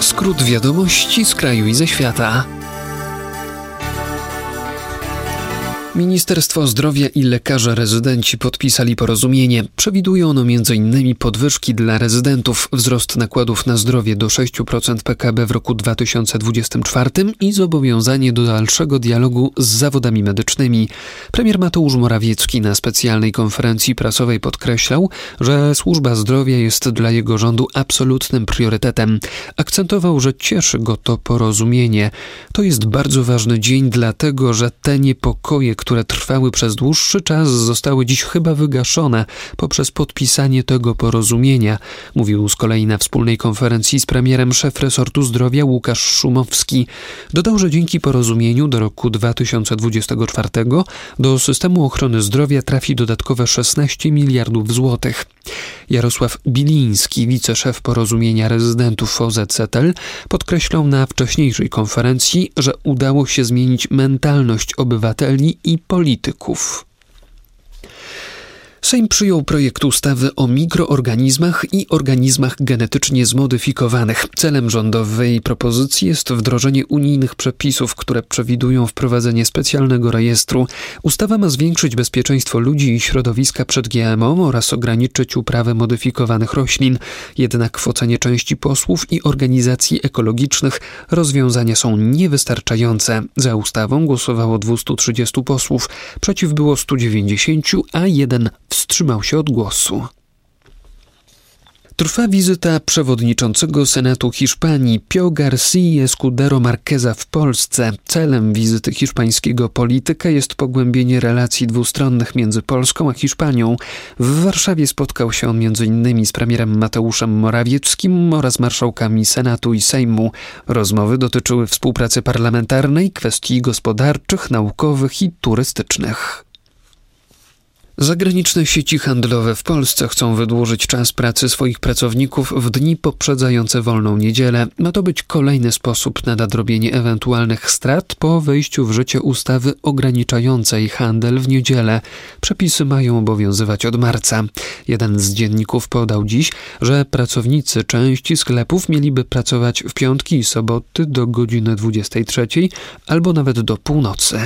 Skrót wiadomości z kraju i ze świata. Ministerstwo Zdrowia i lekarze rezydenci podpisali porozumienie. Przewiduje ono m.in. podwyżki dla rezydentów, wzrost nakładów na zdrowie do 6% PKB w roku 2024 i zobowiązanie do dalszego dialogu z zawodami medycznymi. Premier Mateusz Morawiecki na specjalnej konferencji prasowej podkreślał, że służba zdrowia jest dla jego rządu absolutnym priorytetem. Akcentował, że cieszy go to porozumienie. To jest bardzo ważny dzień, dlatego że te niepokoje, które trwały przez dłuższy czas, zostały dziś chyba wygaszone poprzez podpisanie tego porozumienia, mówił z kolei na wspólnej konferencji z premierem szef resortu zdrowia Łukasz Szumowski. Dodał, że dzięki porozumieniu do roku 2024 do systemu ochrony zdrowia trafi dodatkowe 16 miliardów złotych. Jarosław Biliński, wiceszef porozumienia rezydentów OZZL, podkreślał na wcześniejszej konferencji, że udało się zmienić mentalność obywateli i polityków. Sejm przyjął projekt ustawy o mikroorganizmach i organizmach genetycznie zmodyfikowanych. Celem rządowej propozycji jest wdrożenie unijnych przepisów, które przewidują wprowadzenie specjalnego rejestru. Ustawa ma zwiększyć bezpieczeństwo ludzi i środowiska przed GMO oraz ograniczyć uprawę modyfikowanych roślin. Jednak w ocenie części posłów i organizacji ekologicznych rozwiązania są niewystarczające. Za ustawą głosowało 230 posłów, przeciw było 190, a jeden wstrzymał się od głosu. Trwa wizyta przewodniczącego Senatu Hiszpanii Pío García Escudero Marqueza w Polsce. Celem wizyty hiszpańskiego polityka jest pogłębienie relacji dwustronnych między Polską a Hiszpanią. W Warszawie spotkał się on m.in. z premierem Mateuszem Morawieckim oraz marszałkami Senatu i Sejmu. Rozmowy dotyczyły współpracy parlamentarnej, kwestii gospodarczych, naukowych i turystycznych. Zagraniczne sieci handlowe w Polsce chcą wydłużyć czas pracy swoich pracowników w dni poprzedzające wolną niedzielę. Ma to być kolejny sposób na nadrobienie ewentualnych strat po wejściu w życie ustawy ograniczającej handel w niedzielę. Przepisy mają obowiązywać od marca. Jeden z dzienników podał dziś, że pracownicy części sklepów mieliby pracować w piątki i soboty do godziny 23 albo nawet do północy.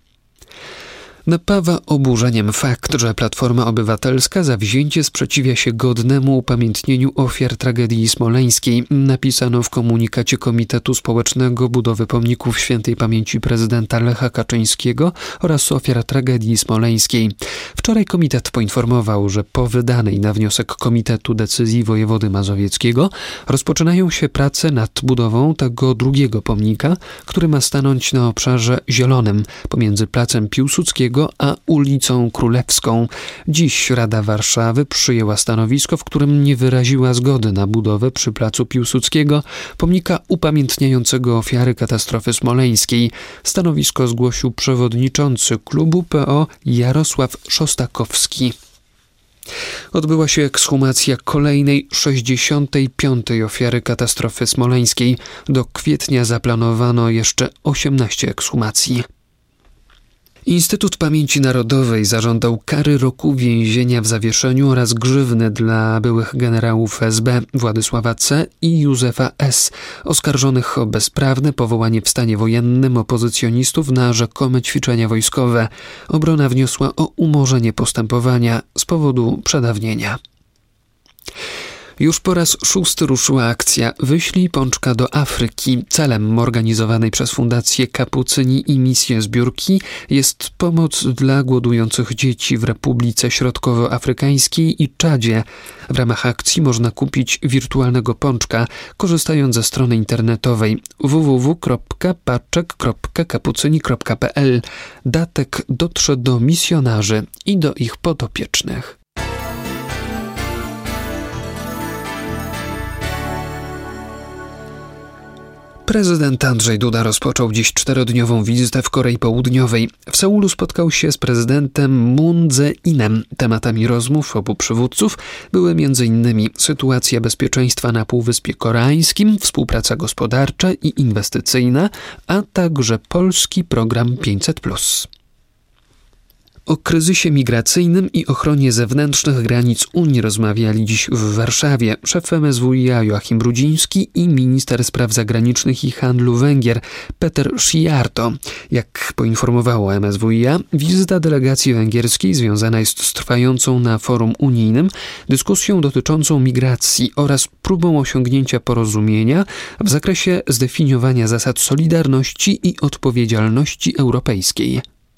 Napawa oburzeniem fakt, że Platforma Obywatelska zawzięcie sprzeciwia się godnemu upamiętnieniu ofiar tragedii smoleńskiej, napisano w komunikacie Komitetu Społecznego Budowy Pomników Świętej Pamięci prezydenta Lecha Kaczyńskiego oraz ofiar tragedii smoleńskiej. Wczoraj komitet poinformował, że po wydanej na wniosek komitetu decyzji wojewody mazowieckiego rozpoczynają się prace nad budową tego drugiego pomnika, który ma stanąć na obszarze zielonym pomiędzy Placem Piłsudskiego a ulicą Królewską. Dziś Rada Warszawy przyjęła stanowisko, w którym nie wyraziła zgody na budowę przy Placu Piłsudskiego pomnika upamiętniającego ofiary katastrofy smoleńskiej. Stanowisko zgłosił przewodniczący klubu PO Jarosław Szostakowski. Odbyła się ekshumacja kolejnej 65. ofiary katastrofy smoleńskiej. Do kwietnia zaplanowano jeszcze 18 ekshumacji. Instytut Pamięci Narodowej zażądał kary roku więzienia w zawieszeniu oraz grzywny dla byłych generałów SB Władysława C. i Józefa S., oskarżonych o bezprawne powołanie w stanie wojennym opozycjonistów na rzekome ćwiczenia wojskowe. Obrona wniosła o umorzenie postępowania z powodu przedawnienia. Już po raz 6. ruszyła akcja Wyślij pączka do Afryki. Celem organizowanej przez Fundację Kapucyni i Misję Zbiórki jest pomoc dla głodujących dzieci w Republice Środkowoafrykańskiej i Czadzie. W ramach akcji można kupić wirtualnego pączka, korzystając ze strony internetowej www.paczek.kapucyni.pl. Datek dotrze do misjonarzy i do ich podopiecznych. Prezydent Andrzej Duda rozpoczął dziś 4-dniową wizytę w Korei Południowej. W Seulu spotkał się z prezydentem Moon Jae-inem. Tematami rozmów obu przywódców były m.in. sytuacja bezpieczeństwa na Półwyspie Koreańskim, współpraca gospodarcza i inwestycyjna, a także polski program 500+. O kryzysie migracyjnym i ochronie zewnętrznych granic Unii rozmawiali dziś w Warszawie szef MSWiA Joachim Brudziński i minister spraw zagranicznych i handlu Węgier Péter Szijjártó. Jak poinformowało MSWiA, wizyta delegacji węgierskiej związana jest z trwającą na forum unijnym dyskusją dotyczącą migracji oraz próbą osiągnięcia porozumienia w zakresie zdefiniowania zasad solidarności i odpowiedzialności europejskiej.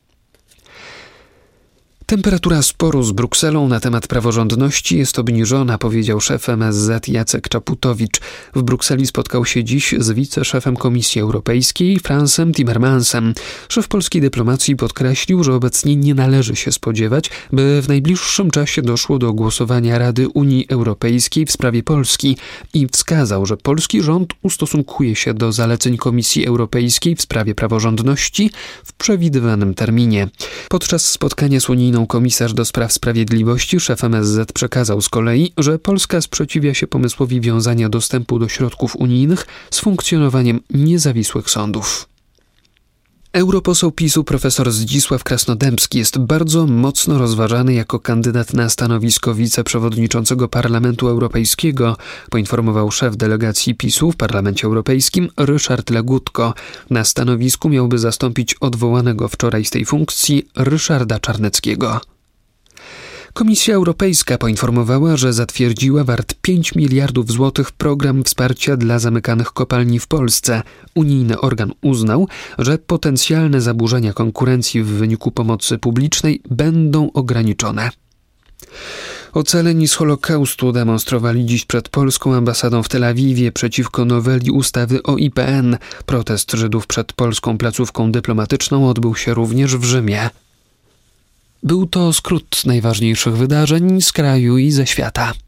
Temperatura sporu z Brukselą na temat praworządności jest obniżona, powiedział szef MSZ Jacek Czaputowicz. W Brukseli spotkał się dziś z wiceszefem Komisji Europejskiej Fransem Timmermansem. Szef polskiej dyplomacji podkreślił, że obecnie nie należy się spodziewać, by w najbliższym czasie doszło do głosowania Rady Unii Europejskiej w sprawie Polski i wskazał, że polski rząd ustosunkuje się do zaleceń Komisji Europejskiej w sprawie praworządności w przewidywanym terminie. Podczas spotkania z unijną komisarz do spraw sprawiedliwości szef MSZ przekazał z kolei, że Polska sprzeciwia się pomysłowi wiązania dostępu do środków unijnych z funkcjonowaniem niezawisłych sądów. Europoseł PiS-u profesor Zdzisław Krasnodębski jest bardzo mocno rozważany jako kandydat na stanowisko wiceprzewodniczącego Parlamentu Europejskiego, poinformował szef delegacji PiS-u w Parlamencie Europejskim Ryszard Legutko. Na stanowisku miałby zastąpić odwołanego wczoraj z tej funkcji Ryszarda Czarneckiego. Komisja Europejska poinformowała, że zatwierdziła wart 5 miliardów złotych program wsparcia dla zamykanych kopalni w Polsce. Unijny organ uznał, że potencjalne zaburzenia konkurencji w wyniku pomocy publicznej będą ograniczone. Ocaleni z Holokaustu demonstrowali dziś przed polską ambasadą w Tel Awiwie przeciwko noweli ustawy o IPN. Protest Żydów przed polską placówką dyplomatyczną odbył się również w Rzymie. Był to skrót najważniejszych wydarzeń z kraju i ze świata.